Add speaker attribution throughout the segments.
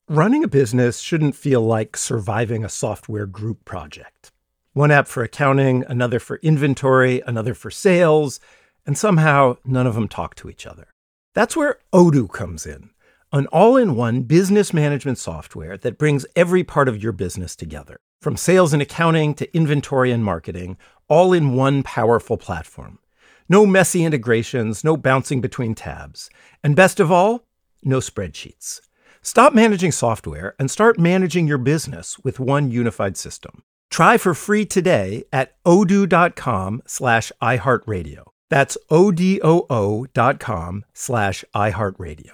Speaker 1: Running a business shouldn't feel like surviving a software group project. One app for accounting, another for inventory, another for sales, and somehow none of them talk to each other. That's where Odoo comes in, an all-in-one business management software that brings every part of your business together, from sales and accounting to inventory and marketing, all in one powerful platform. No messy integrations, no bouncing between tabs, and best of all, no spreadsheets. Stop managing software and start managing your business with one unified system. Try for free today at odoo.com/iHeartRadio. That's odoo.com/iHeartRadio.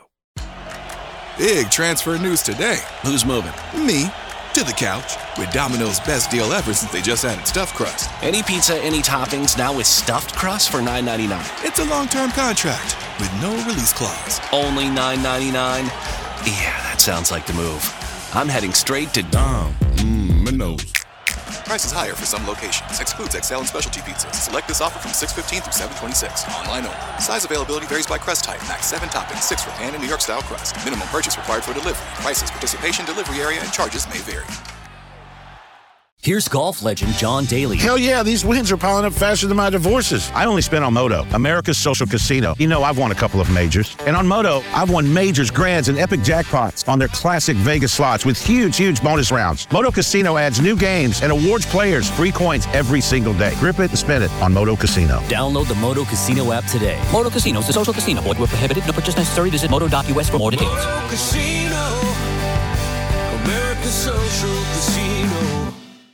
Speaker 2: Big transfer news today.
Speaker 3: Who's moving?
Speaker 2: Me. To the couch. With Domino's best deal ever since they just added stuffed crust.
Speaker 3: Any pizza, any toppings, now with stuffed crust for $9.99.
Speaker 2: It's a long-term contract with no release clause.
Speaker 3: Only $9.99? Yeah, that sounds like the move. I'm heading straight to
Speaker 2: Domino's. Prices higher for some locations. Excludes XL and specialty pizzas. Select this offer from 6/15 through 7/26. Online only. Size availability varies by crust type. Max 7 toppings, 6 for pan and New York style crust. Minimum purchase required for delivery. Prices, participation, delivery area, and charges may vary.
Speaker 4: Here's golf legend John Daly.
Speaker 5: Hell yeah, these wins are piling up faster than my divorces. I only spent on Moto, America's social casino. You know, I've won a couple of majors. And on Moto, I've won majors, grands, and epic jackpots on their classic Vegas slots with huge bonus rounds. Moto Casino adds new games and awards players free coins every single day. Grip it and spin it on Moto Casino.
Speaker 4: Download the Moto Casino app today. Moto Casino is a social casino. Void where prohibited. No purchase necessary. Visit moto.us for more details.
Speaker 6: Moto Casino, America's social casino.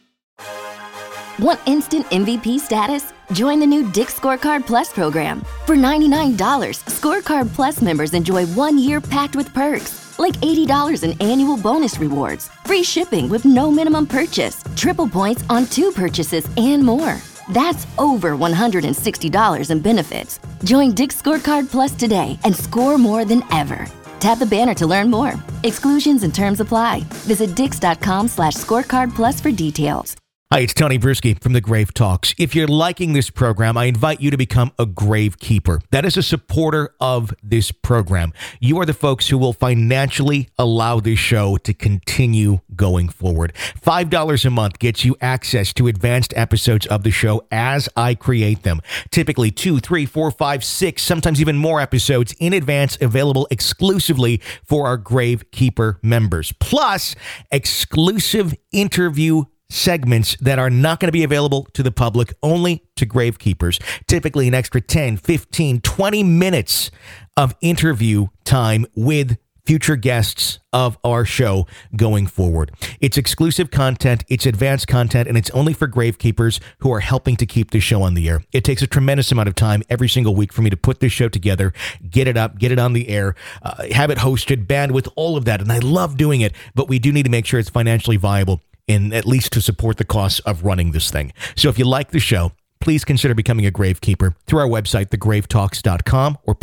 Speaker 7: Want instant MVP status? Join the new Dick's Scorecard Plus program. For $99, Scorecard Plus members enjoy 1 year packed with perks, like $80 in annual bonus rewards, free shipping with no minimum purchase, triple points on 2 purchases, and more. That's over $160 in benefits. Join Dick's Scorecard Plus today and score more than ever. Tap the banner to learn more. Exclusions and terms apply. Visit dix.com/scorecard plus for details.
Speaker 8: Hi, it's Tony Bruschi from The Grave Talks. If you're liking this program, I invite you to become a grave keeper. That is a supporter of this program. You are the folks who will financially allow this show to continue going forward. $5 a month gets you access to advanced episodes of the show as I create them. Typically 2, 3, 4, 5, 6, sometimes even more episodes in advance available exclusively for our Grave Keeper members. Plus, exclusive interview segments that are not going to be available to the public, only to gravekeepers. Typically an extra 10, 15, 20 minutes of interview time with future guests of our show going forward. It's exclusive content, it's advanced content, and it's only for gravekeepers who are helping to keep this show on the air. It takes a tremendous amount of time every single week for me to put this show together, get it up, get it on the air, have it hosted, bandwidth, all of that. And I love doing it, but we do need to make sure it's financially viable, and at least to support the costs of running this thing. So if you like the show, please consider becoming a gravekeeper through our website, thegravetalks.com or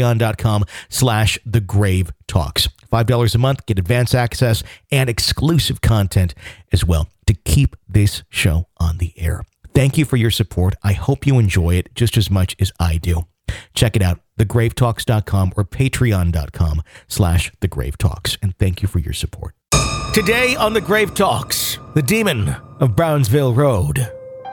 Speaker 8: patreon.com/thegravetalks. $5 a month, get advance access and exclusive content as well to keep this show on the air. Thank you for your support. I hope you enjoy it just as much as I do. Check it out, thegravetalks.com or patreon.com/thegravetalks. And thank you for your support. Today on The Grave Talks, the demon of Brownsville Road.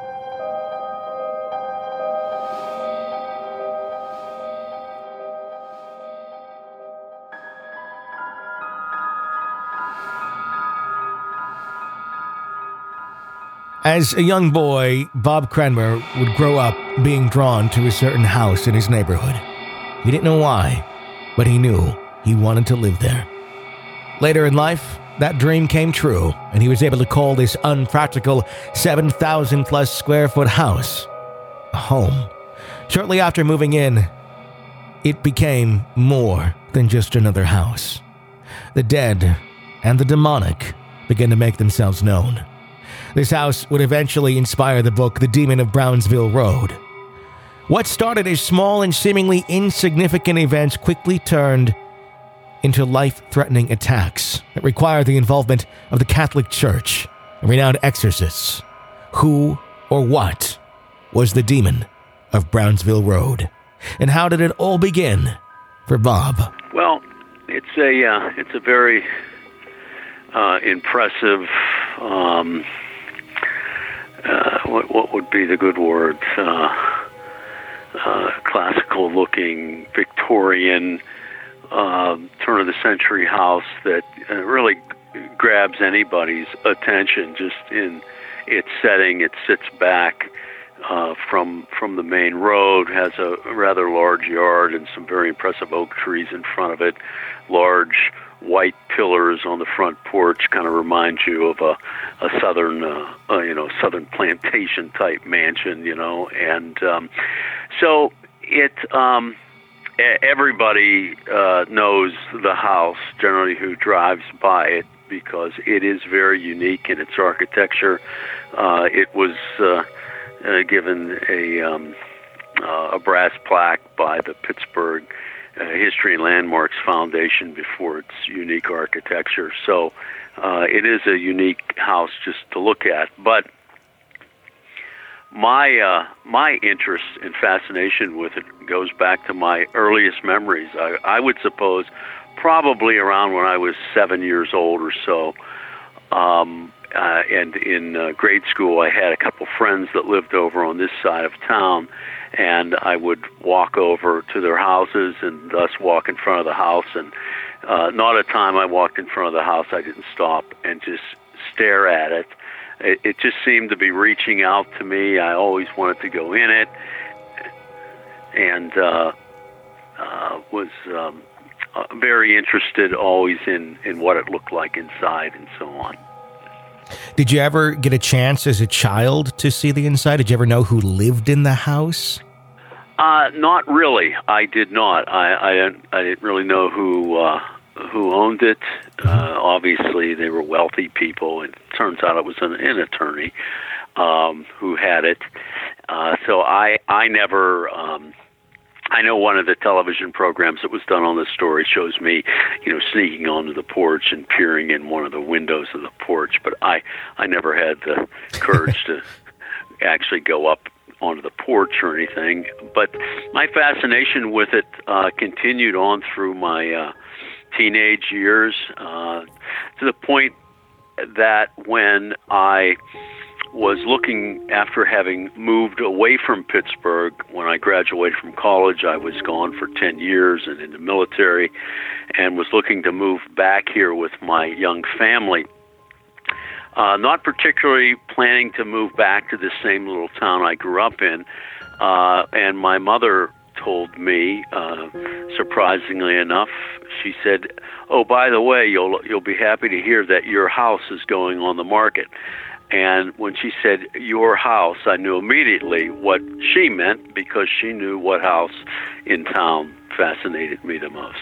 Speaker 8: As a young boy, Bob Cranmer would grow up being drawn to a certain house in his neighborhood. He didn't know why, but he knew he wanted to live there. Later in life, that dream came true, and he was able to call this unpractical 7,000 plus square foot house a home. Shortly after moving in, it became more than just another house. The dead and the demonic began to make themselves known. This house would eventually inspire the book The Demon of Brownsville Road. What started as small and seemingly insignificant events quickly turned into life-threatening attacks that required the involvement of the Catholic Church and renowned exorcists. Who or what was the demon of Brownsville Road? And how did it all begin for Bob?
Speaker 9: Well, it's a very impressive. What would be the good word? Classical-looking, Victorian, turn-of-the-century house that really grabs anybody's attention just in its setting. It sits back from the main road, has a rather large yard and some very impressive oak trees in front of it. Large white pillars on the front porch kind of remind you of a southern, southern plantation type mansion, and so it. Everybody knows the house generally who drives by it because it is very unique in its architecture. It was given a brass plaque by the Pittsburgh History and Landmarks Foundation before its unique architecture. So it is a unique house just to look at. But my interest and fascination with it goes back to my earliest memories. I would suppose probably around when I was 7 years old or so. And in grade school, I had a couple friends that lived over on this side of town, and I would walk over to their houses and thus walk in front of the house. And not a time I walked in front of the house I didn't stop and just stare at it. It just seemed to be reaching out to me. I always wanted to go in it, and was very interested always in what it looked like inside and so on.
Speaker 8: Did you ever get a chance as a child to see the inside? Did you ever know who lived in the house?
Speaker 9: Not really. I did not. I didn't really know who owned it. Obviously, they were wealthy people, and it turns out it was an attorney who had it. So I never. I know one of the television programs that was done on this story shows me, sneaking onto the porch and peering in one of the windows of the porch, but I never had the courage to actually go up onto the porch or anything. But my fascination with it continued on through my teenage years, to the point that when I was looking, after having moved away from Pittsburgh, when I graduated from college, I was gone for 10 years and in the military, and was looking to move back here with my young family. Not particularly planning to move back to the same little town I grew up in, and my mother told me, surprisingly enough, she said, "Oh, by the way, you'll be happy to hear that your house is going on the market." And when she said your house, I knew immediately what she meant, because she knew what house in town fascinated me the most.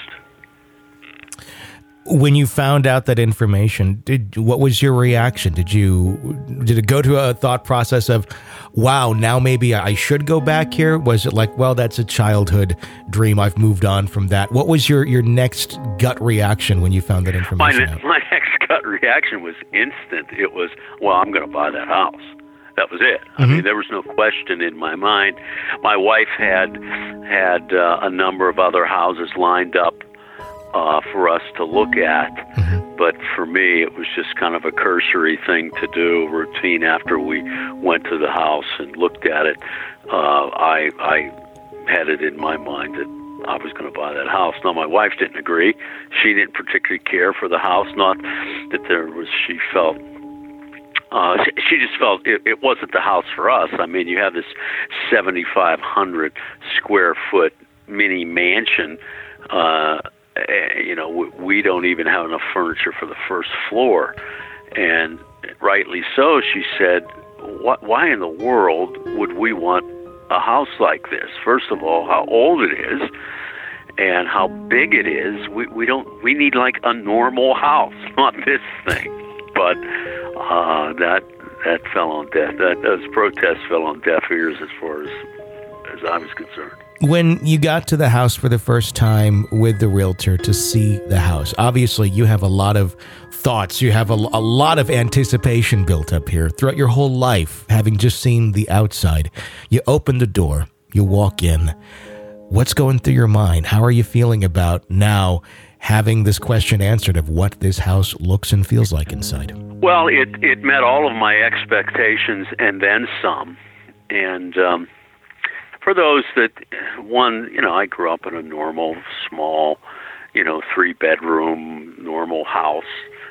Speaker 8: When you found out that information, what was your reaction? Did it go to a thought process of, wow, now maybe I should go back here? Was it like, well, that's a childhood dream, I've moved on from that? What was your next gut reaction when you found that information out?
Speaker 9: My next gut reaction was instant. It was, well, I'm going to buy that house. That was it. I mean, there was no question in my mind. My wife had a number of other houses lined up for us to look at, but for me, it was just kind of a cursory thing to do, routine. After we went to the house and looked at it, I had it in my mind that I was going to buy that house. Now, my wife didn't agree. She didn't particularly care for the house. Not that she felt, she just felt it wasn't the house for us. I mean, you have this 7,500 square foot mini mansion. We don't even have enough furniture for the first floor. And rightly so, she said, why in the world would we want a house like this? First of all, how old it is and how big it is. We need like a normal house, not this thing. But that fell on deaf. Those protests fell on deaf ears as far as I was concerned.
Speaker 8: When you got to the house for the first time with the realtor to see the house, obviously you have a lot of thoughts. You have a lot of anticipation built up here throughout your whole life, having just seen the outside. You open the door, you walk in. What's going through your mind? How are you feeling about now having this question answered of what this house looks and feels like inside?
Speaker 9: Well, it met all of my expectations and then some. And for those that, I grew up in a normal, small, 3-bedroom, normal house,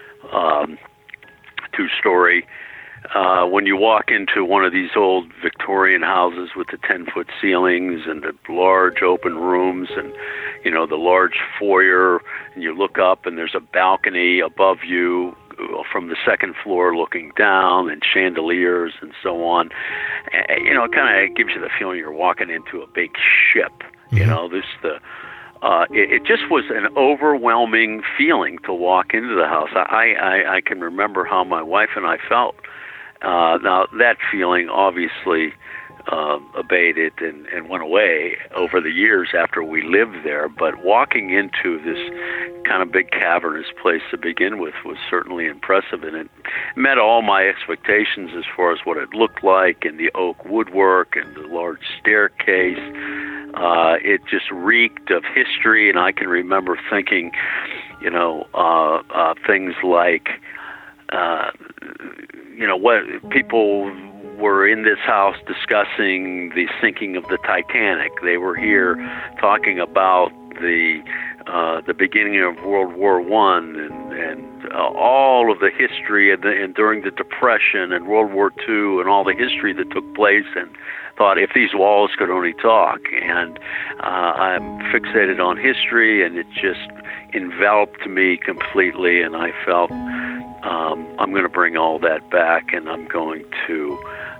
Speaker 9: 2-story. When you walk into one of these old Victorian houses with the 10-foot ceilings and the large open rooms and, the large foyer, and you look up and there's a balcony above you from the second floor looking down and chandeliers and so on, it kind of gives you the feeling you're walking into a big ship. It just was an overwhelming feeling to walk into the house. I can remember how my wife and I felt. Now, that feeling obviously abated and went away over the years after we lived there, but walking into this kind of big cavernous place to begin with was certainly impressive, and it met all my expectations as far as what it looked like, and the oak woodwork and the large staircase. It just reeked of history, and I can remember thinking, things like, what people were in this house discussing the sinking of the Titanic. They were here talking about the beginning of World War I and all of the history and during the Depression and World War II and all the history that took place, and thought if these walls could only talk. And I'm fixated on history, and it just enveloped me completely, and I felt I'm going to bring all that back, and I'm going to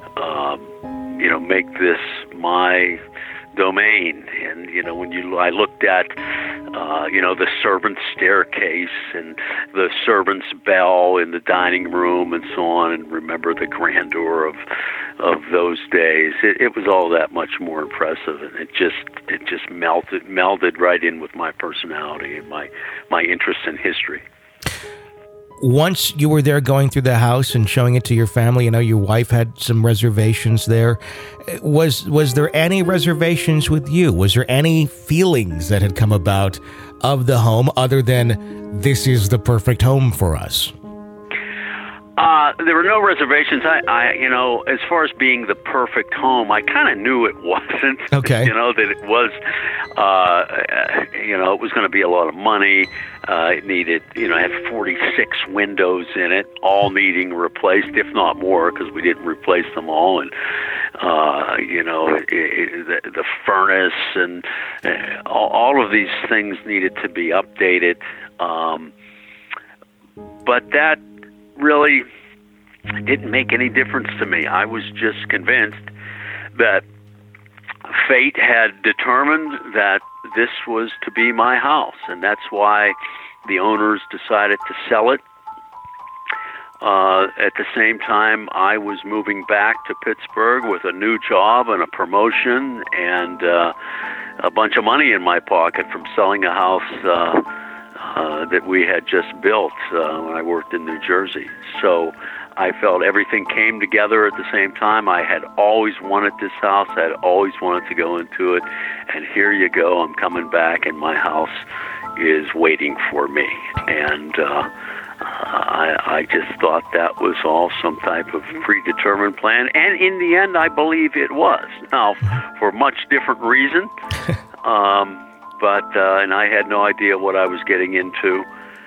Speaker 9: make this my domain. And I looked at the servant's staircase and the servant's bell in the dining room and so on, and remember the grandeur of those days. It was all that much more impressive, and it just melded right in with my personality and my interest in history.
Speaker 8: Once you were there going through the house and showing it to your family, your wife had some reservations there. Was there any reservations with you? Was there any feelings that had come about of the home other than this is the perfect home for us?
Speaker 9: There were no reservations. I as far as being the perfect home, I kind of knew it wasn't.
Speaker 8: Okay.
Speaker 9: That it was, it was going to be a lot of money. It needed, it had 46 windows in it, all needing replaced, if not more, because we didn't replace them all. And, the furnace and all of these things needed to be updated. But that really didn't make any difference to me. I was just convinced that fate had determined that this was to be my house, and that's why the owners decided to sell it. At the same time, I was moving back to Pittsburgh with a new job and a promotion and a bunch of money in my pocket from selling a house that we had just built when I worked in New Jersey. So I felt everything came together at the same time. I had always wanted this house. I had always wanted to go into it. And here you go. I'm coming back, and my house is waiting for me. And I just thought that was all some type of predetermined plan. And in the end, I believe it was. Now, for a much different reason. And I had no idea what I was getting into.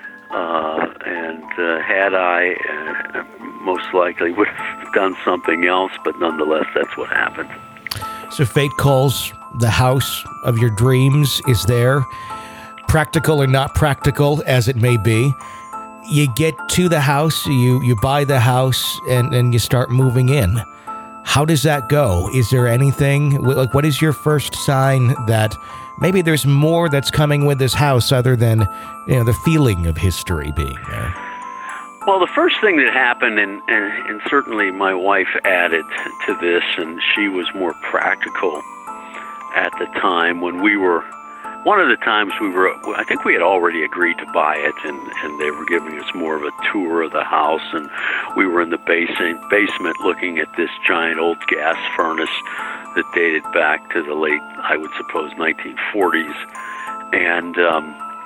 Speaker 9: Had I, most likely would have done something else, but nonetheless, that's what happened.
Speaker 8: So fate calls, the house of your dreams is there, practical or not practical as it may be. You get to the house, you buy the house, and you start moving in. How does that go? Is there anything, like, what is your first sign that maybe there's more that's coming with this house other than, the feeling of history being there?
Speaker 9: Well, the first thing that happened, and certainly my wife added to this, and she was more practical at the time when we were, one of the times I think we had already agreed to buy it, and they were giving us more of a tour of the house, and we were in the basement looking at this giant old gas furnace that dated back to the late, I would suppose, 1940s. And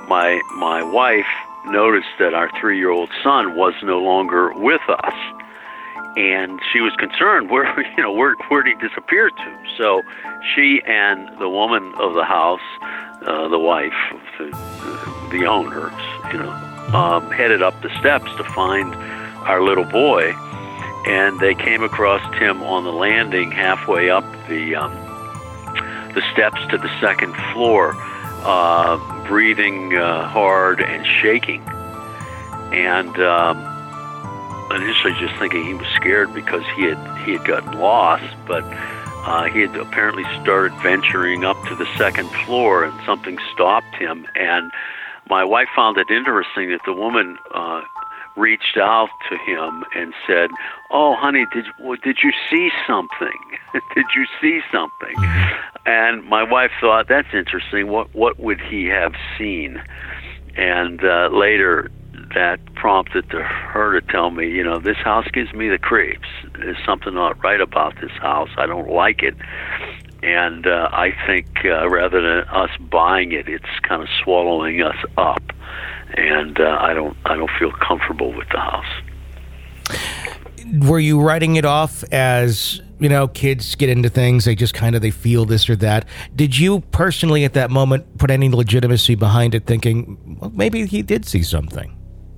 Speaker 9: my wife noticed that our 3-year-old son was no longer with us, and she was concerned where did he disappear to. So she and the woman of the house, the wife of the owners, headed up the steps to find our little boy, and they came across Tim on the landing halfway up the steps to the second floor, breathing hard and shaking, and initially just thinking he was scared because he had gotten lost, but he had apparently started venturing up to the second floor, and something stopped him. And my wife found it interesting that the woman reached out to him and said, "Oh, honey, did you see something? Did you see something?" And my wife thought, that's interesting. What would he have seen? And later, that prompted her to tell me, this house gives me the creeps. There's something not right about this house. I don't like it. And I think rather than us buying it, it's kind of swallowing us up. And I don't feel comfortable with the house.
Speaker 8: Were you writing it off as, kids get into things, they feel this or that? Did you personally at that moment put any legitimacy behind it, thinking, well, maybe he did see something?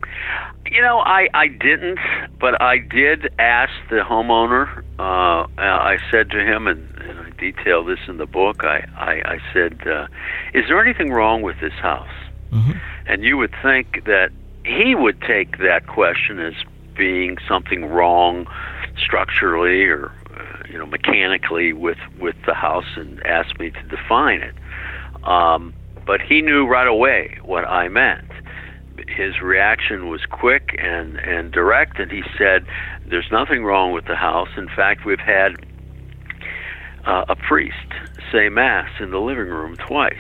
Speaker 9: I didn't, but I did ask the homeowner. I said to him, and I detail this in the book, I said, is there anything wrong with this house? Mm-hmm. And you would think that he would take that question as being something wrong structurally or mechanically with the house, and ask me to define it. But he knew right away what I meant. His reaction was quick and direct, and he said, there's nothing wrong with the house. In fact, we've had a priest say Mass in the living room twice,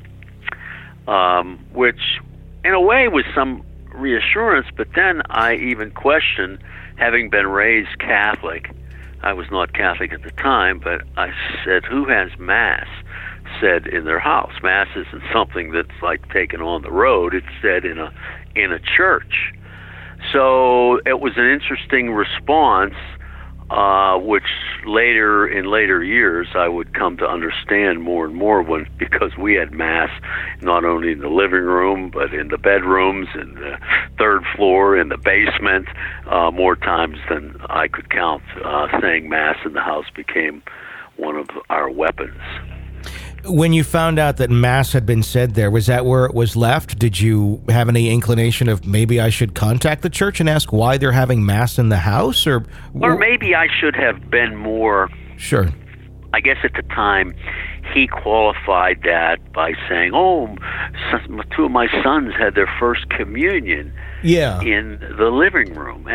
Speaker 9: which in a way was some reassurance, but then I even questioned, having been raised Catholic. I was not Catholic at the time, but I said, who has Mass said in their house? Mass isn't something that's like taken on the road. It's said in a church. So it was an interesting response, which in later years I would come to understand more and more because we had Mass not only in the living room but in the bedrooms, in the third floor, in the basement, more times than I could count. Saying Mass in the house became one of our weapons.
Speaker 8: When you found out that Mass had been said there, was that where it was left? Did you have any inclination of maybe I should contact the church and ask why they're having Mass in the house? Or
Speaker 9: maybe I should have been more...
Speaker 8: Sure.
Speaker 9: I guess at the time, he qualified that by saying, two of my sons had their first communion in the living room.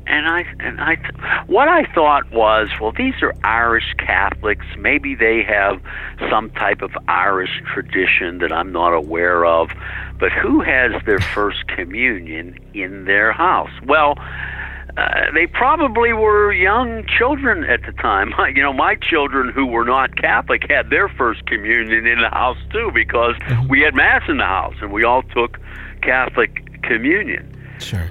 Speaker 9: What I thought was, well, these are Irish Catholics. Maybe they have some type of Irish tradition that I'm not aware of. But who has their first communion in their house? Well, they probably were young children at the time. My children who were not Catholic had their first communion in the house too, because we had Mass in the house and we all took Catholic communion.
Speaker 8: Sure.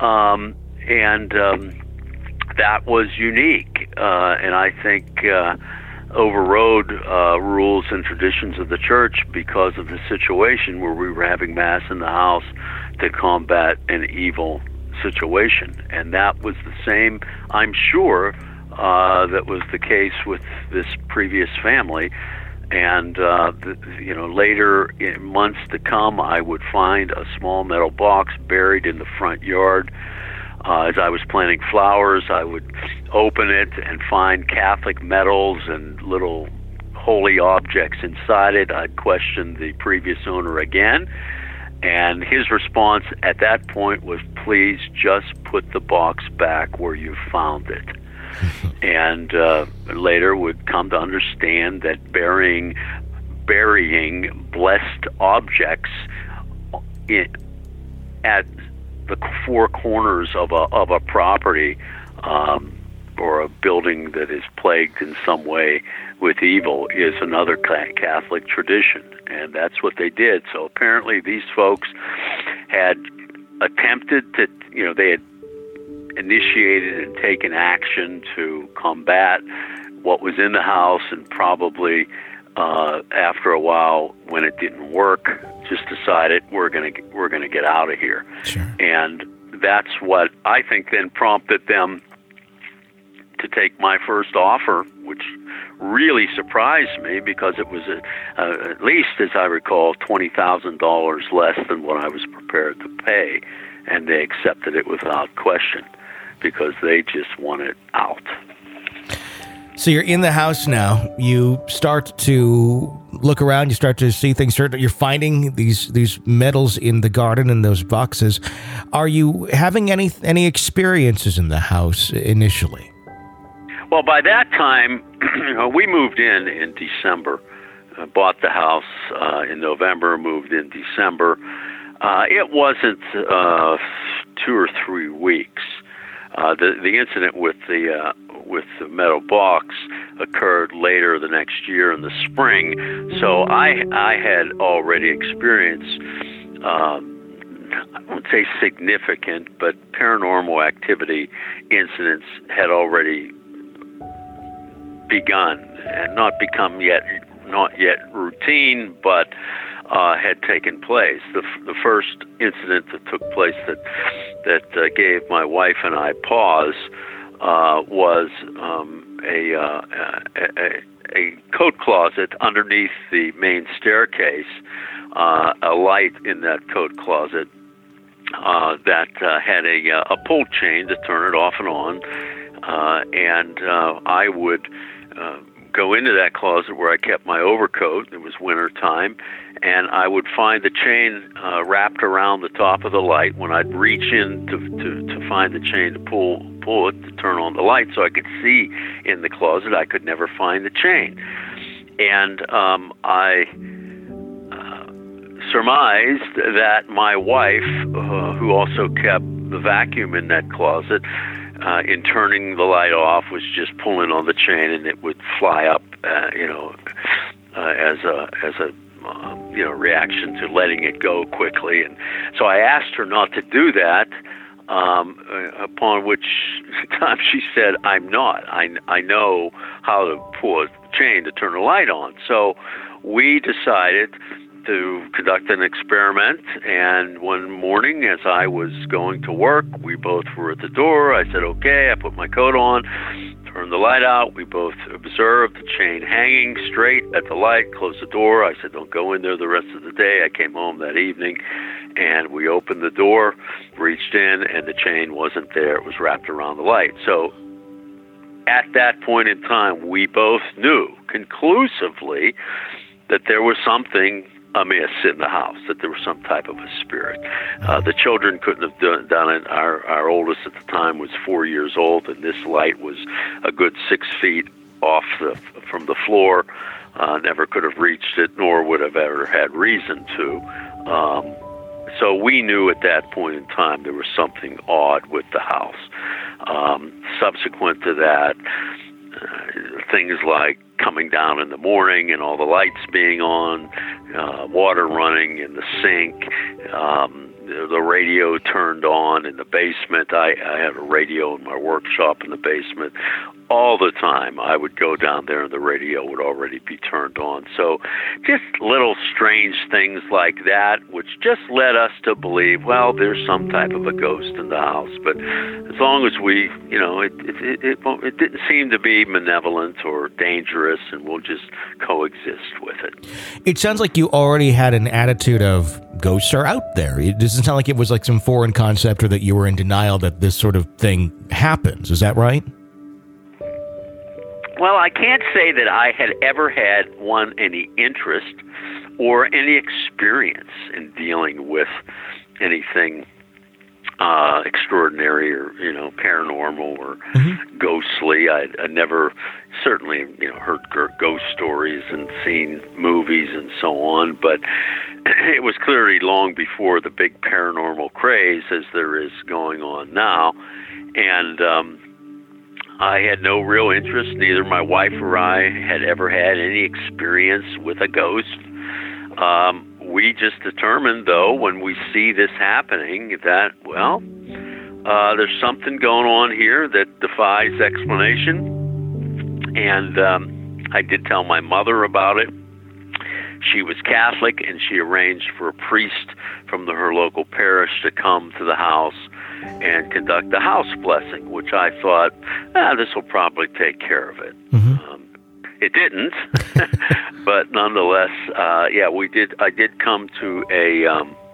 Speaker 9: That was unique, and I think overrode rules and traditions of the church because of the situation where we were having Mass in the house to combat an evil situation. And that was the same, I'm sure, that was the case with this previous family. And later in months to come, I would find a small metal box buried in the front yard. As I was planting flowers, I would open it and find Catholic medals and little holy objects inside it. I'd question the previous owner again, and his response at that point was, please just put the box back where you found it. And later would come to understand that burying blessed objects at the four corners of a property or a building that is plagued in some way with evil is another Catholic tradition, and that's what they did. So apparently these folks had attempted to, they had initiated and taken action to combat what was in the house, and probably after a while, when it didn't work, just decided we're gonna get out of here.
Speaker 8: Sure.
Speaker 9: And that's what I think then prompted them to take my first offer, which really surprised me because it was at least, as I recall, $20,000 less than what I was prepared to pay, and they accepted it without question because they just wanted out.
Speaker 8: So you're in the house now. You start to look around. You start to see things. You're finding these metals in the garden in those boxes. Are you having any experiences in the house initially?
Speaker 9: Well, by that time, we moved in December. Bought the house in November, moved in December. It wasn't 2 or 3 weeks. The incident with the metal box occurred later the next year in the spring. So I had already experienced, I wouldn't say significant, but paranormal activity incidents had already begun and not yet routine, but had taken place. The first incident that took place that gave my wife and I pause was a coat closet underneath the main staircase. A light in that coat closet that had a pull chain to turn it off and on, and I would go into that closet where I kept my overcoat. It was winter time, and I would find the chain wrapped around the top of the light. When I'd reach in to find the chain to pull it to turn on the light so I could see in the closet, I could never find the chain. And I surmised that my wife, who also kept the vacuum in that closet, in turning the light off, was just pulling on the chain, and it would fly up, as a reaction to letting it go quickly. And so I asked her not to do that. Upon which time she said, "I'm not. I know how to pull a chain to turn the light on." So we decided to conduct an experiment, and one morning as I was going to work, we both were at the door. I said, "Okay," I put my coat on, turned the light out. We both observed the chain hanging straight at the light, closed the door. I said, "Don't go in there the rest of the day." I came home that evening, and we opened the door, reached in, and the chain wasn't there. It was wrapped around the light. So at that point in time, we both knew conclusively that there was something amiss in the house, that there was some type of a spirit. The children couldn't have done it. Our oldest at the time was 4 years old, and this light was a good 6 feet off from the floor. Never could have reached it, nor would have ever had reason to. So we knew at that point in time there was something odd with the house. Subsequent to that, things like coming down in the morning and all the lights being on, water running in the sink, the radio turned on in the basement. I had a radio in my workshop in the basement. All the time I would go down there and the radio would already be turned on. So just little strange things like that, which just led us to believe, well, there's some type of a ghost in the house. But as long as we, it didn't seem to be malevolent or dangerous, and we'll just coexist with it.
Speaker 8: It sounds like you already had an attitude of ghosts are out there. It doesn't sound like it was like some foreign concept or that you were in denial that this sort of thing happens. Is that right?
Speaker 9: Well, I can't say that I had ever had any interest or any experience in dealing with anything extraordinary or paranormal or ghostly. I never certainly heard ghost stories and seen movies and so on, but it was clearly long before the big paranormal craze as there is going on now, and I had no real interest. Neither my wife or I had ever had any experience with a ghost. we just determined, though, when we see this happening, that, well, there's something going on here that defies explanation. And I did tell my mother about it. She was Catholic, and she arranged for a priest from her local parish to come to the house and conduct the house blessing, which I thought, this will probably take care of it. It didn't, but nonetheless, we did. I did come to a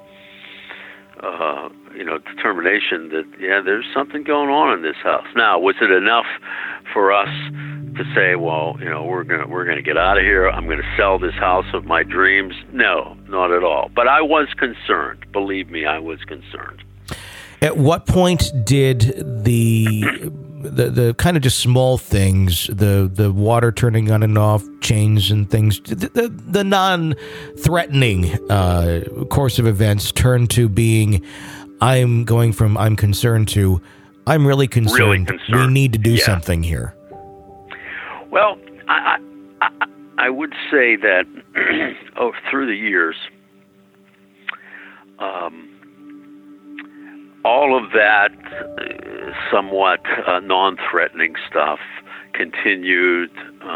Speaker 9: determination that there's something going on in this house. Now, was it enough for us to say, well, we're gonna get out of here? I'm gonna sell this house of my dreams? No, not at all. But I was concerned. Believe me, I was concerned.
Speaker 8: At what point did the kind of just small things, the water turning on and off, chains and things, the non-threatening course of events turn to being, I'm concerned to, I'm really concerned.
Speaker 9: Really concerned.
Speaker 8: We need to do something here.
Speaker 9: Well, I would say that through the years, all of that somewhat non-threatening stuff continued.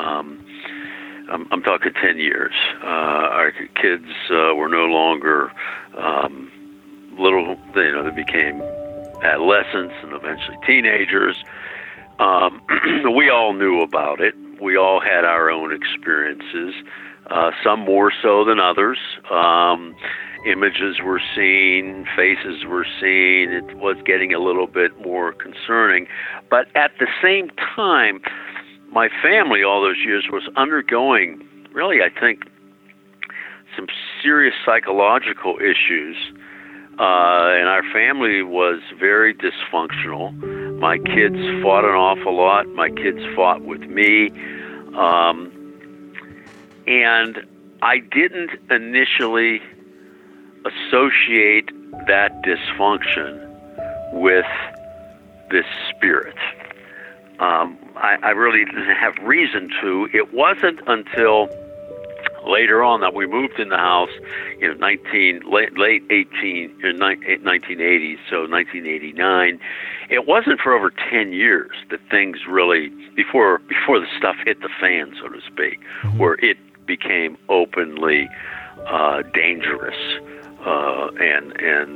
Speaker 9: I'm talking 10 years. Our kids were no longer little. They became adolescents and eventually teenagers. We all knew about it. We all had our own experiences, some more so than others. Images were seen, faces were seen. It was getting a little bit more concerning. But at the same time, my family all those years was undergoing, really, I think, some serious psychological issues. And our family was very dysfunctional. My kids fought an awful lot. My kids fought with me. And I didn't initially associate that dysfunction with this spirit. I really didn't have reason to. It wasn't until later on that we moved in the house, late 1980s, so 1989. It wasn't for over 10 years that things really, before the stuff hit the fan, so to speak, where it became openly dangerous and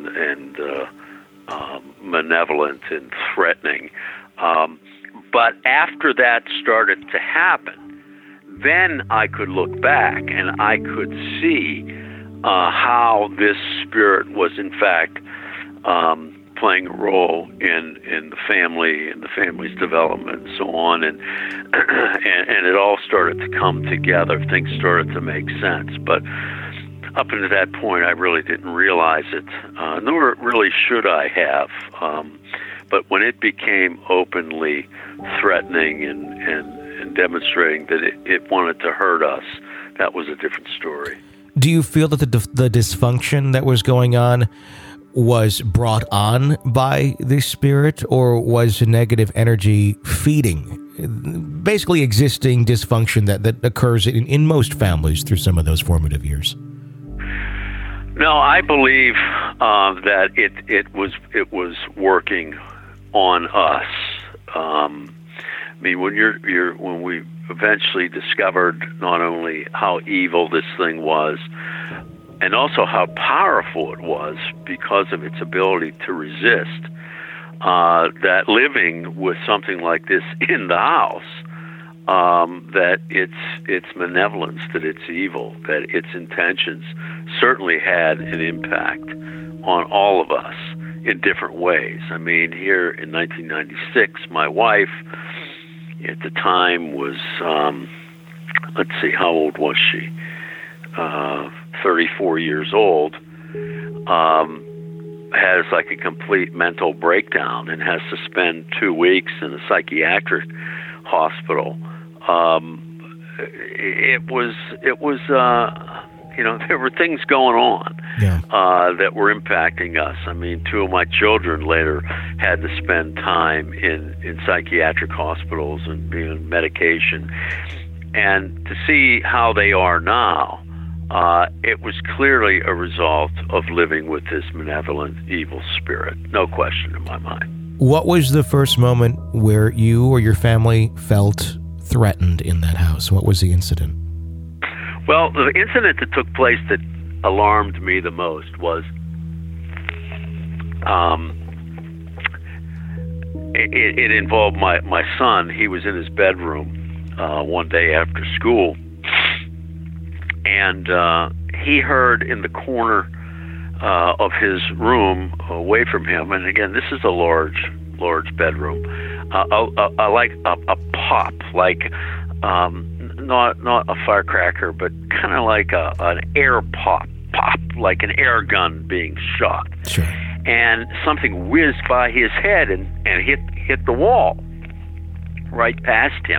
Speaker 9: malevolent and threatening. But after that started to happen, then I could look back and I could see how this spirit was in fact playing a role in the family and the family's development and so on, and it all started to come together. Things started to make sense. But up until that point, I really didn't realize it, nor really should I have. But when it became openly threatening and demonstrating that it wanted to hurt us, that was a different story.
Speaker 8: Do you feel that the dysfunction that was going on was brought on by the spirit, or was negative energy feeding, basically existing dysfunction that occurs in most families through some of those formative years?
Speaker 9: No, I believe that it was working on us. When we eventually discovered not only how evil this thing was, and also how powerful it was because of its ability to resist, that living with something like this in the house, that its malevolence, that it's evil, that its intentions certainly had an impact on all of us in different ways. I mean, here in 1996, my wife at the time was, let's see, how old was she? 34 years old, has like a complete mental breakdown and has to spend 2 weeks in a psychiatric hospital. It was there were things going on that were impacting us. I mean, 2 of my children later had to spend time in psychiatric hospitals and being on medication. And to see how they are now, it was clearly a result of living with this malevolent, evil spirit. No question in my mind.
Speaker 8: What was the first moment where you or your family felt threatened in that house? What was the incident?
Speaker 9: Well, the incident that took place that alarmed me the most was it involved my son. He was in his bedroom one day after school, and he heard in the corner of his room away from him, and again, this is a large bedroom, like a pop, like not a firecracker, but kind of like an air pop, like an air gun being shot.
Speaker 8: Sure.
Speaker 9: And something whizzed by his head and hit the wall right past him.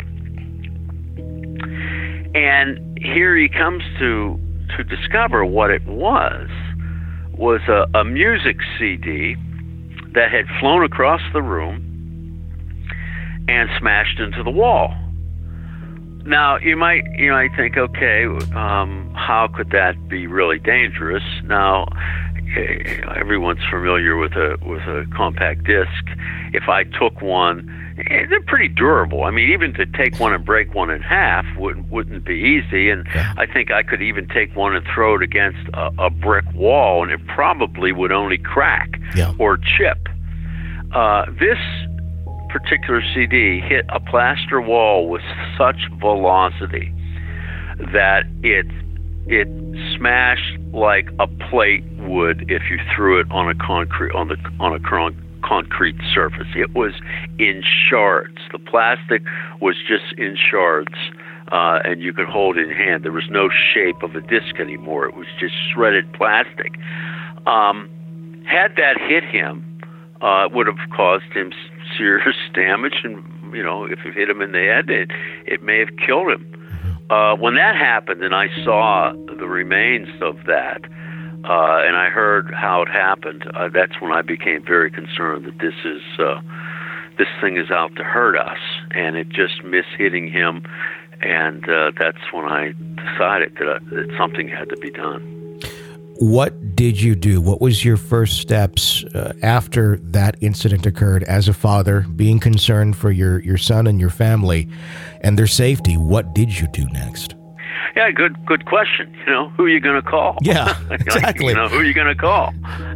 Speaker 9: And here he comes to discover what it was a music CD that had flown across the room and smashed into the wall. Now, you might think, okay, how could that be really dangerous? Now, everyone's familiar with a compact disc. If I took one, they're pretty durable. I mean, even to take one and break one in half wouldn't be easy. And I think I could even take one and throw it against a brick wall, and it probably would only crack or chip. This particular CD hit a plaster wall with such velocity that it smashed like a plate would if you threw it on a concrete surface. It was in shards. The plastic was just in shards, and you could hold it in hand. There was no shape of a disc anymore. It was just shredded plastic. Had that hit him, it would have caused him serious damage, and if it hit him in the head, it may have killed him. When that happened, and I saw the remains of that, and I heard how it happened, that's when I became very concerned that this thing is out to hurt us, and it just missed hitting him, and that's when I decided that something had to be done.
Speaker 8: What did you do? What was your first steps after that incident occurred as a father, being concerned for your son and your family and their safety? What did you do next?
Speaker 9: Yeah, good question. Who are you going to call?
Speaker 8: Yeah, exactly.
Speaker 9: Who are you going to call?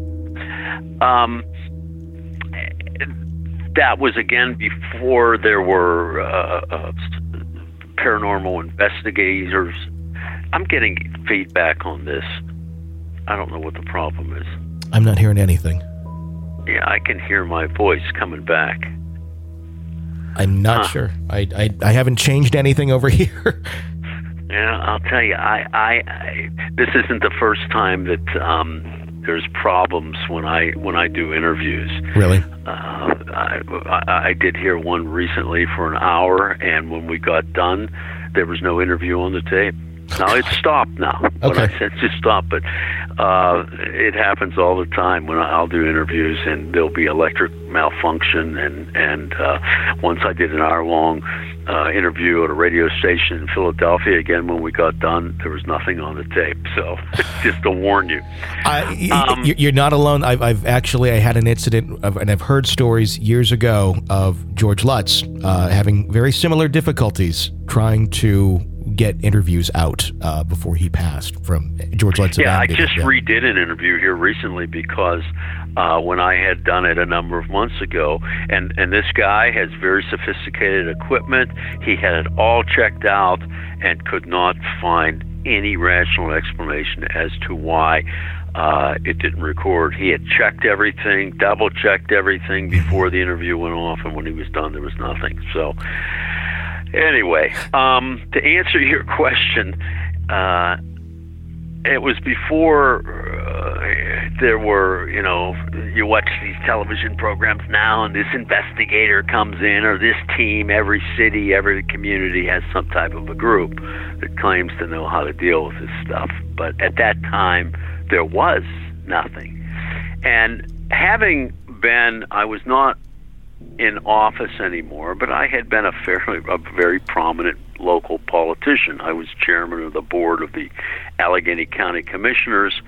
Speaker 9: That was, again, before there were paranormal investigators. I'm getting feedback on this. I don't know what the problem is.
Speaker 8: I'm not hearing anything.
Speaker 9: Yeah, I can hear my voice coming back.
Speaker 8: I'm not sure. I haven't changed anything over here.
Speaker 9: Yeah, I'll tell you, I this isn't the first time that there's problems when I do interviews.
Speaker 8: Really?
Speaker 9: I did hear one recently for an hour, and when we got done, there was no interview on the tape. Now, it's stopped now.
Speaker 8: Okay.
Speaker 9: When I said just stop, but it happens all the time when I'll do interviews, and there'll be electric malfunction. And once I did an hour-long interview at a radio station in Philadelphia. Again, when we got done, there was nothing on the tape. So just to warn you.
Speaker 8: You're not alone. I had an incident, and I've heard stories years ago of George Lutz having very similar difficulties trying to get interviews out before he passed from George Lutz.
Speaker 9: Yeah, I just redid an interview here recently because when I had done it a number of months ago, and this guy has very sophisticated equipment. He had it all checked out and could not find any rational explanation as to why it didn't record. He had checked everything, double-checked everything before the interview went off, and when he was done, there was nothing. So anyway, to answer your question, it was before there were, you watch these television programs now, and this investigator comes in, or this team. Every city, every community has some type of a group that claims to know how to deal with this stuff. But at that time, there was nothing. And I was not in office anymore, but I had been a very prominent local politician. I was chairman of the board of the Allegheny County Commissioners,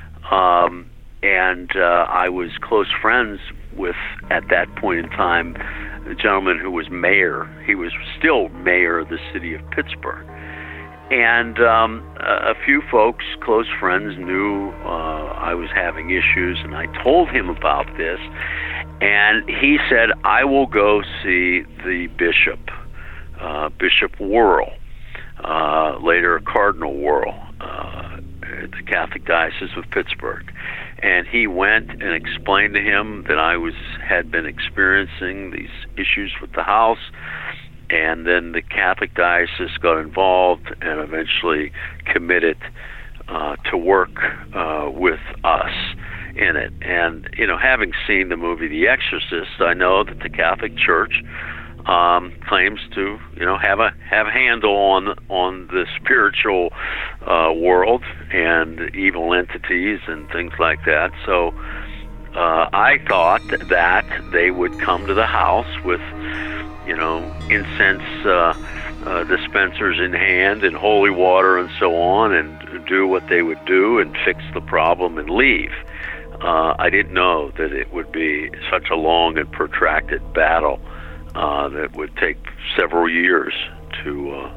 Speaker 9: and I was close friends with, at that point in time, the gentleman who was mayor. He was still mayor of the city of Pittsburgh. And a few folks, close friends, knew I was having issues, and I told him about this. And he said, I will go see the bishop, Bishop Worrell, later Cardinal Worrell, at the Catholic Diocese of Pittsburgh. And he went and explained to him that I had been experiencing these issues with the house. And then the Catholic Diocese got involved and eventually committed to work with us in it. And, having seen the movie The Exorcist, I know that the Catholic Church claims to, have a handle on the spiritual world and evil entities and things like that. So I thought that they would come to the house with, incense dispensers in hand and holy water and so on, and do what they would do and fix the problem and leave. I didn't know that it would be such a long and protracted battle that would take several years to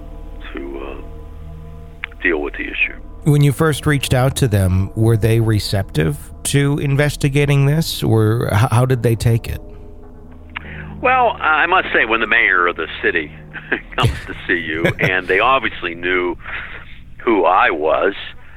Speaker 9: deal with the issue.
Speaker 8: When you first reached out to them, were they receptive to investigating this, or how did they take it?
Speaker 9: Well, I must say, when the mayor of the city comes to see you, and they obviously knew who I was,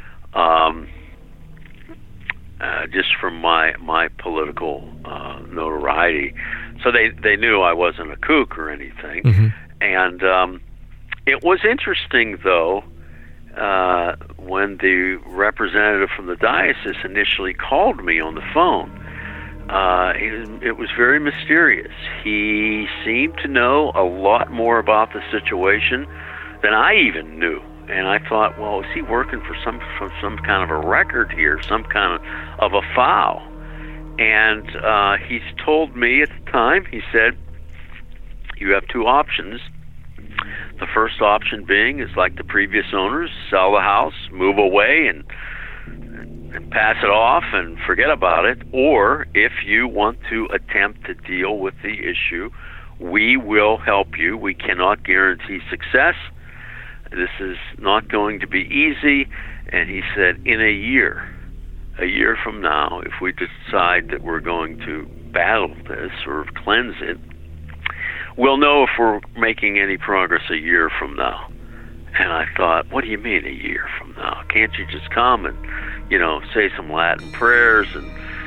Speaker 9: just from my political notoriety, so they knew I wasn't a kook or anything. Mm-hmm. And it was interesting, though, when the representative from the diocese initially called me on the phone. It was very mysterious. He seemed to know a lot more about the situation than I even knew. And I thought, well, is he working for some kind of a record here, some kind of a file? And he's told me at the time, he said, you have two options. The first option being is, like the previous owners, sell the house, move away, and pass it off and forget about it. Or if you want to attempt to deal with the issue, we will help you. We cannot guarantee success. This is not going to be easy. And he said, in a year from now, if we decide that we're going to battle this or cleanse it, we'll know if we're making any progress a year from now. And I thought, what do you mean a year from now? Can't you just come and, say some Latin prayers and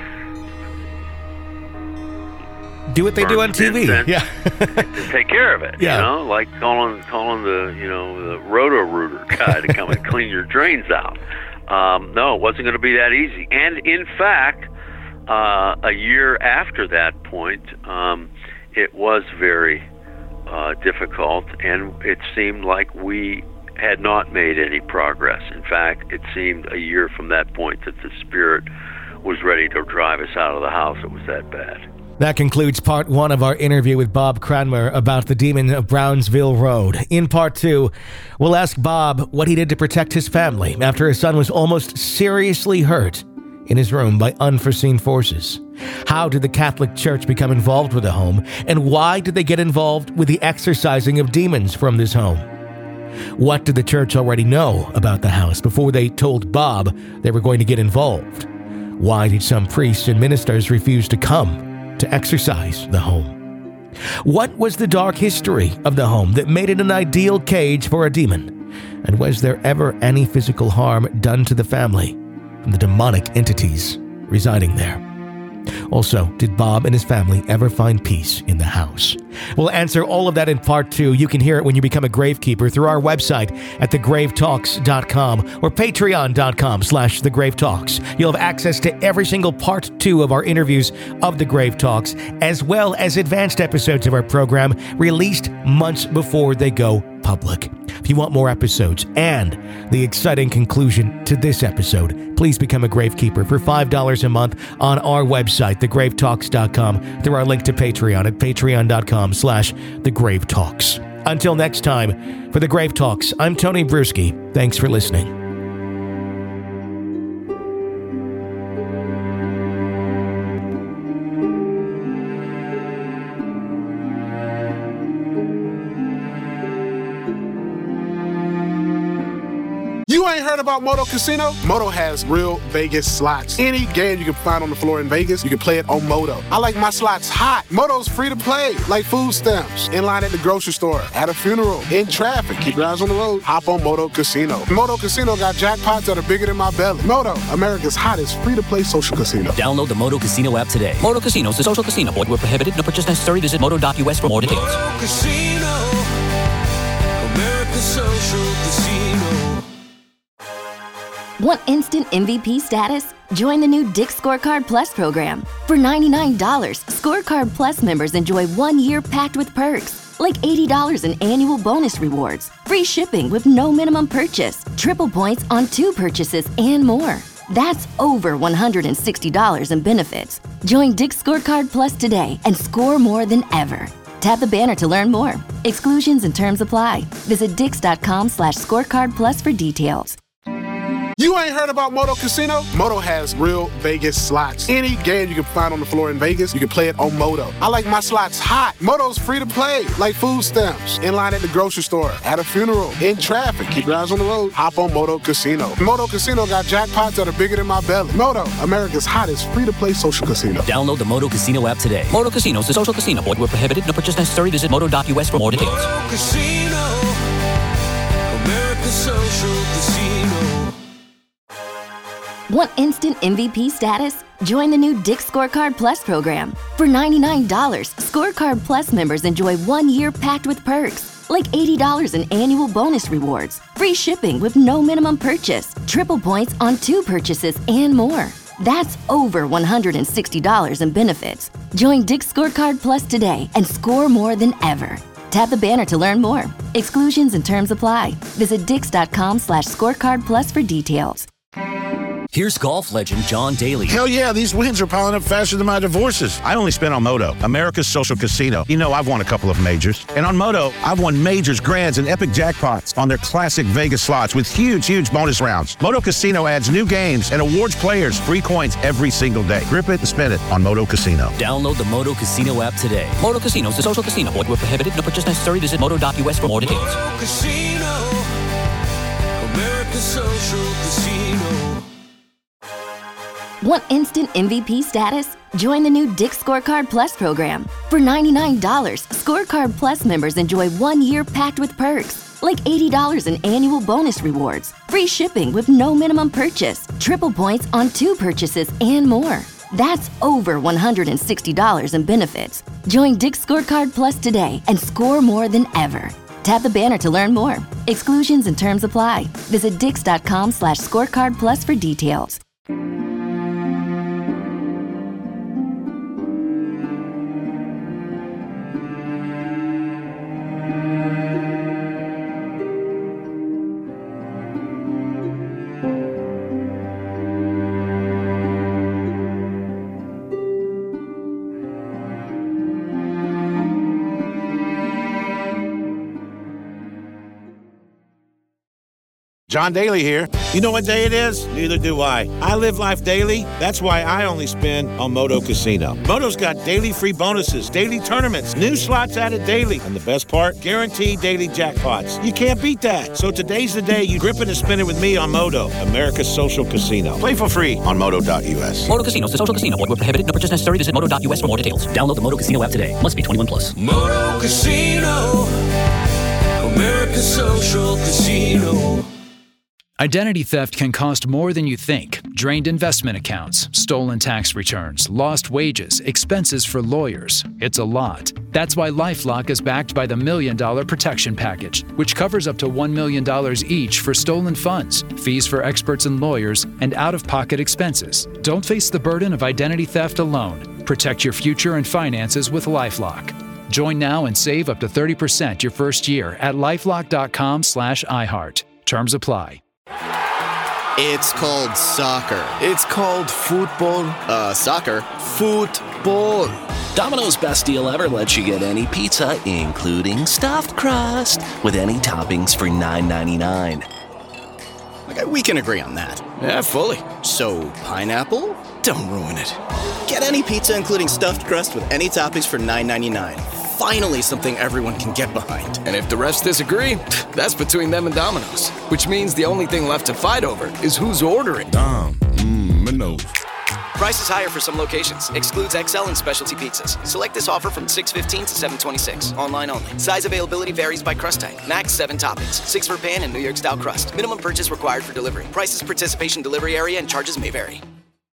Speaker 8: do what they do on TV? Yeah.
Speaker 9: And take care of it.
Speaker 8: Yeah.
Speaker 9: Like calling the the Roto-Rooter guy to come and clean your drains out. No, it wasn't going to be that easy. And in fact, a year after that point, it was very difficult, and it seemed like we had not made any progress. In fact, it seemed a year from that point that the spirit was ready to drive us out of the house. It was that bad.
Speaker 8: That concludes part one of our interview with Bob Cranmer about the demon of Brownsville Road. In part two, we'll ask Bob what he did to protect his family after his son was almost seriously hurt in his room by unforeseen forces. How did the Catholic Church become involved with the home, and why did they get involved with the exorcising of demons from this home? What did the church already know about the house before they told Bob they were going to get involved? Why did some priests and ministers refuse to come to exorcise the home? What was the dark history of the home that made it an ideal cage for a demon? And was there ever any physical harm done to the family from the demonic entities residing there? Also, did Bob and his family ever find peace in the house? We'll answer all of that in part two. You can hear it when you become a Gravekeeper through our website at thegravetalks.com or patreon.com/thegravetalks. You'll have access to every single part two of our interviews of The Grave Talks, as well as advanced episodes of our program released months before they go public. If you want more episodes and the exciting conclusion to this episode, please become a Gravekeeper for $5 a month on our website, thegravetalks.com, through our link to Patreon at patreon.com/thegravetalks. Until next time, for The Grave Talks, I'm Tony Bruschi. Thanks for listening.
Speaker 10: You ain't heard about Moto Casino? Moto has real Vegas slots. Any game you can find on the floor in Vegas, you can play it on Moto. I like my slots hot. Moto's free to play, like food stamps. In line at the grocery store, at a funeral, in traffic. Keep your eyes on the road. Hop on Moto Casino. Moto Casino got jackpots that are bigger than my belly. Moto, America's hottest free-to-play social casino.
Speaker 4: Download the Moto Casino app today. Moto Casino is a social casino. Void where prohibited. No purchase necessary. Visit moto.us for more details.
Speaker 6: Moto Casino, America's social casino.
Speaker 7: Want instant MVP status? Join the new Dick's Scorecard Plus program. For $99, Scorecard Plus members enjoy 1 year packed with perks, like $80 in annual bonus rewards, free shipping with no minimum purchase, triple points on 2 purchases, and more. That's over $160 in benefits. Join Dick's Scorecard Plus today and score more than ever. Tap the banner to learn more. Exclusions and terms apply. Visit dix.com/scorecard plus for details.
Speaker 10: You ain't heard about Moto Casino? Moto has real Vegas slots. Any game you can find on the floor in Vegas, you can play it on Moto. I like my slots hot. Moto's free to play, like food stamps. In line at the grocery store, at a funeral, in traffic. Keep your eyes on the road. Hop on Moto Casino. Moto Casino got jackpots that are bigger than my belly. Moto, America's hottest free-to-play social casino.
Speaker 4: Download the Moto Casino app today. Moto Casino is a social casino. Void where prohibited. No purchase necessary. Visit moto.us for more details.
Speaker 6: Moto Casino, America's social casino.
Speaker 7: Want instant MVP status? Join the new Dick's Scorecard Plus program. For $99, Scorecard Plus members enjoy 1 year packed with perks, like $80 in annual bonus rewards, free shipping with no minimum purchase, triple points on 2 purchases, and more. That's over $160 in benefits. Join Dick's Scorecard Plus today and score more than ever. Tap the banner to learn more. Exclusions and terms apply. Visit dix.com/scorecard plus for details.
Speaker 4: Here's golf legend John Daly.
Speaker 5: Hell yeah, these wins are piling up faster than my divorces. I only spent on Moto, America's social casino. You know I've won a couple of majors. And on Moto, I've won majors, grands, and epic jackpots on their classic Vegas slots with huge bonus rounds. Moto Casino adds new games and awards players free coins every single day. Grip it and spin it on Moto Casino.
Speaker 4: Download the Moto Casino app today. Moto Casino is a social casino. Void where prohibited. No purchase necessary. Visit moto.us for more details.
Speaker 6: Moto Casino, America's social casino.
Speaker 7: Want instant MVP status? Join the new Dick's Scorecard Plus program. For $99, Scorecard Plus members enjoy 1 year packed with perks, like $80 in annual bonus rewards, free shipping with no minimum purchase, triple points on 2 purchases, and more. That's over $160 in benefits. Join Dick's Scorecard Plus today and score more than ever. Tap the banner to learn more. Exclusions and terms apply. Visit dix.com/scorecard plus for details.
Speaker 5: John Daly here. You know what day it is? Neither do I. I live life daily. That's why I only spin on Moto Casino. Moto's got daily free bonuses, daily tournaments, new slots added daily, and the best part, guaranteed daily jackpots. You can't beat that. So today's the day you grip it and spin it with me on Moto, America's social casino. Play for free on moto.us.
Speaker 4: Moto Casino is a social casino. Void where prohibited. No purchase necessary. Visit moto.us for more details. Download the Moto Casino app today. Must be 21 plus.
Speaker 6: Moto Casino, America's social casino.
Speaker 11: Identity theft can cost more than you think. Drained investment accounts, stolen tax returns, lost wages, expenses for lawyers. It's a lot. That's why LifeLock is backed by the $1 Million Protection Package, which covers up to $1 million each for stolen funds, fees for experts and lawyers, and out-of-pocket expenses. Don't face the burden of identity theft alone. Protect your future and finances with LifeLock. Join now and save up to 30% your first year at LifeLock.com/iHeart. Terms apply.
Speaker 12: It's called soccer.
Speaker 6: It's called football.
Speaker 12: Soccer.
Speaker 6: Football.
Speaker 3: Domino's best deal ever lets you get any pizza, including stuffed crust, with any toppings for $9.99.
Speaker 12: Okay, we can agree on that.
Speaker 6: Yeah, fully.
Speaker 12: So, pineapple?
Speaker 6: Don't ruin it.
Speaker 12: Get any pizza including stuffed crust with any toppings for $9.99. Finally something everyone can get behind.
Speaker 6: And if the refs disagree, that's between them and Domino's. Which means the only thing left to fight over is who's ordering.
Speaker 2: Domino's.
Speaker 13: Price is higher for some locations. Excludes XL and specialty pizzas. Select this offer from 6/15 to 7/26. Online only. Size availability varies by crust type. Max 7 toppings. 6 for pan and New York style crust. Minimum purchase required for delivery. Prices, participation, delivery area, and charges may vary.